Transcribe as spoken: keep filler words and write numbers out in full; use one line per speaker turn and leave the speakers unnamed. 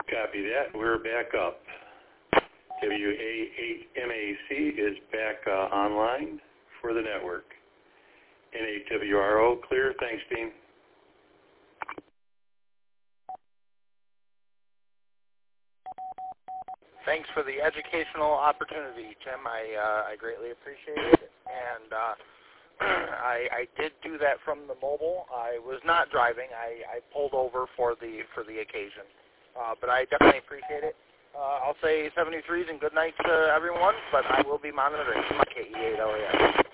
Copy that. We're back up. W A eight M A C is back uh, online for the network. N eight W R O, clear. Thanks, Dean.
Thanks for the educational opportunity, Tim. I uh, I greatly appreciate it. And uh, I, I did do that from the mobile. I was not driving. I, I pulled over for the for the occasion. Uh, but I definitely appreciate it. Uh, I'll say seventy-threes and good night to everyone, but I will be monitoring my K E eight L A S.